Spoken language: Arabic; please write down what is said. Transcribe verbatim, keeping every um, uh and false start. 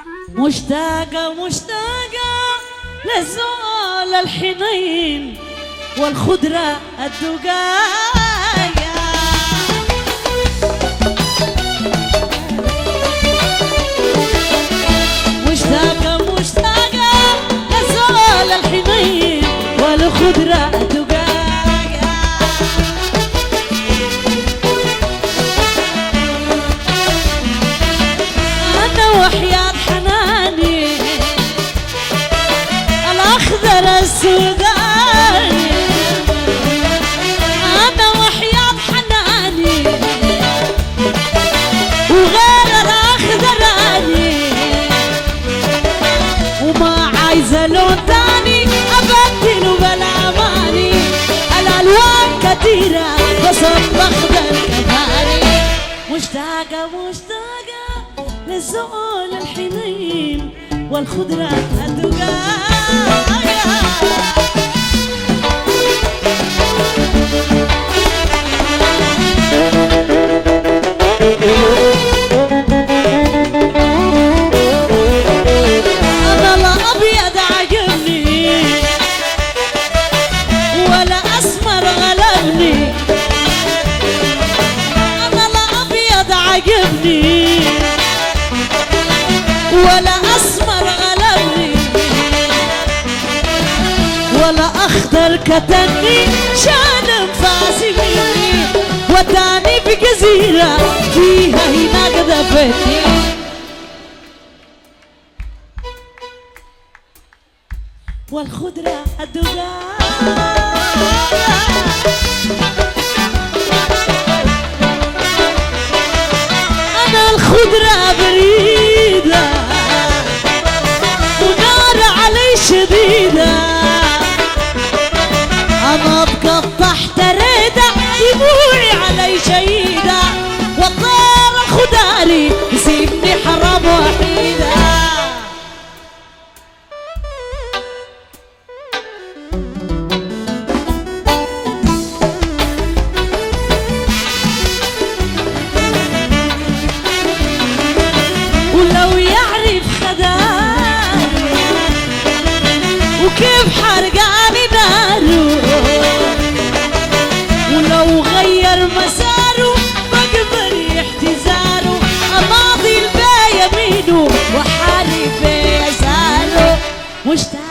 مشتاقة مشتاقة للزول الحنين والخضرة الدقايا. مشتاقة مشتاقة للزول الحنين والخضرة الدقايا. أنا وحياة حناني الأخضر السوداني، أنا وحياة حناني وغير الأخضراني، وما عايزة لون تاني أبدله بالأماني. الألوان كتيرة بس الأخضر كفاني. مشتاقة مشتاقة للزول الحنين والخضرة الدقايا. أنا لا أبيض عجبني ولا أسمر غلبني، أنا لا أبيض عجبني ولا أسمر غلبني، ولا أخضر كتني شان انفاسي مني، وداني بجزيرة فيها هناك دفتني. والخضرة الدقايا. أنا الخضرة بريدة ونار علي شديدة، أنا أبقى تحت ريدة دموعي علي شهيدة، والطير خداري يسيبني حرام وحيدة. ولو يعرف خداري وكيف حرقاني ناره، ولو غير مساره بقبل احتزاره، أماضي البا يمينه وحالي بيساره. مشتاق